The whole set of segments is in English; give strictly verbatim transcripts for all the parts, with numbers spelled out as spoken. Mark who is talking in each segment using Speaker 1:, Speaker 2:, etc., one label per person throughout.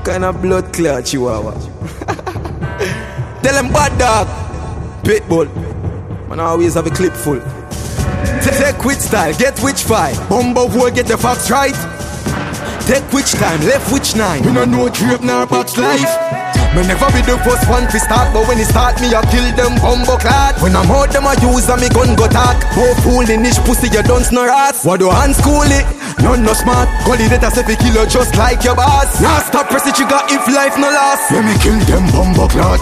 Speaker 1: kind of blood clot chihuahua. Tell them bad dog. Pitbull. Man always have a clip full. Take which style, get which fight. Bumbo boy, get the facts right. Take which time, left which nine. We no know drape nor box life. Me never be the first one to start, but when it start me I kill them bumbo clad. When I'm out them I use and me gun go talk. Oh fool in niche pussy you don't snore ass. What do hand school it? None no smart. Call it a selfie killer just like your boss. Now stop press it you got if life no last. Let me kill them bumbo clad.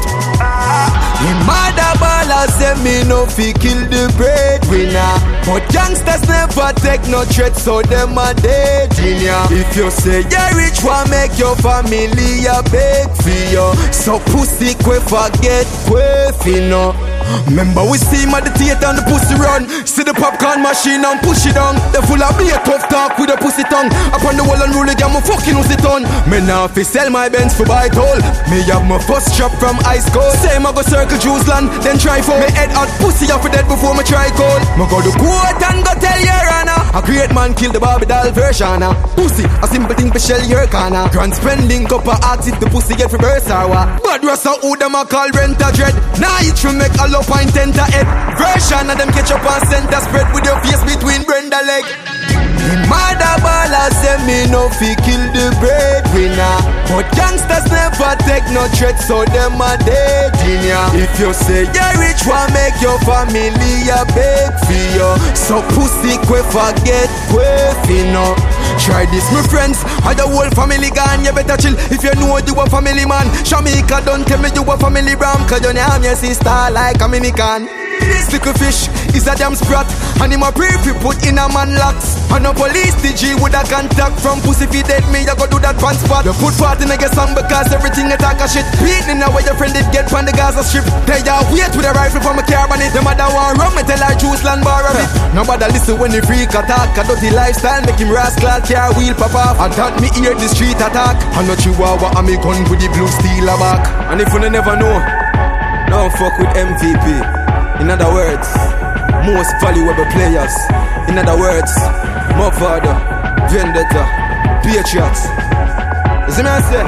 Speaker 1: Him mother baller say me no fi kill the breadwinner. But youngsters never take no threat, so them a dead in ya. If you say you're rich, one make your family a beg for you. So pussy kwe forget kwe fino. Remember we see him at the theater and the pussy run. See the popcorn machine and push it down. They full of be a tough talk with a pussy tongue. Upon the wall and rule again, me fucking use it on. Me now fi sell my Benz for buy toll. Me have my first shop from high school. Same I go circle Jews land, then try for me head out pussy off dead before me try call. Me go to court and go tell your honor. A great man kill the Barbie doll version. Pussy, a simple thing for shell your corner. Grand spending up a ask if the pussy get for birth or what. Bad rasta who them a call rent a dread. Now it will make a low point enter head. Version of them catch up and center spread with your face between Brenda leg. The mother baller say me no fi kill the breadwinner. But youngsters never take no threat, so them a dead in ya. If you say you're rich, one make your family a beg for you. So pussy kwe forget kwe fino. Try this my friends, and the whole family gone. You better chill if you know you a family man. Shamika don't tell me you a family bram, cause you name your sister like a minican. This little fish is a damn sprat, and him a brief he put in a man locks. And no police D G with a contact from pussy fi dead me, you go do that pan spot. You put part in a get song because everything attack a shit. Beating now where your friend did get from the Gaza strip. They ya wait with a rifle from a car on it. Them mother want rum, me tell her juice land bar of it. Nobody listen when the freak attack. A dirty lifestyle make him rascal car wheel pop off. And that me hear the street attack. And no chihuahua and me gun with the blue steel a back. And if you never know, don't fuck with M V P. In other words, most valuable players. In other words, Mavado, Vendetta, Patriots. You see me I say?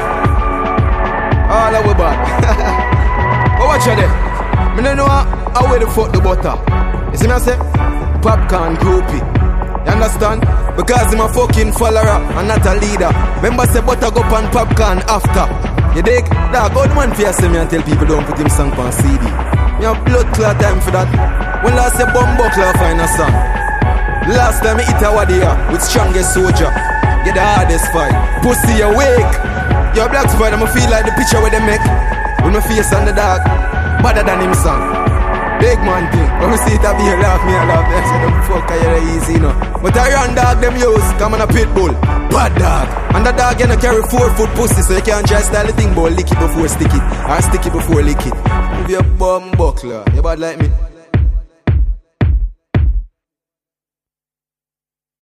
Speaker 1: All of we bad. But watch you there. I don't know how way to fuck the butter. You see me I say? Popcorn groupie. You understand? Because I'm a fucking follower and not a leader. Remember say butter go pan popcorn after. You dig? Dog, how the man fear say me and tell people don't put him song on C D. Me have blood clot time for that. When last a bumbo clot find a song. Last time I hit a wadia with strongest soldier. Get the hardest fight. Pussy awake. Your black spider, I feel like the picture where they make. With my face on the dark. Better than him song. Big man thing. When we see it a be a laugh, me a laugh. They say the fuck are you easy, you know. But I run dog them use. Come on a pit bull. Bad dog. And the dog you know carry four foot pussy, so you can't just style the thing but lick it before stick it. Or stick it before lick it. You be a bum buckler. You bad like me.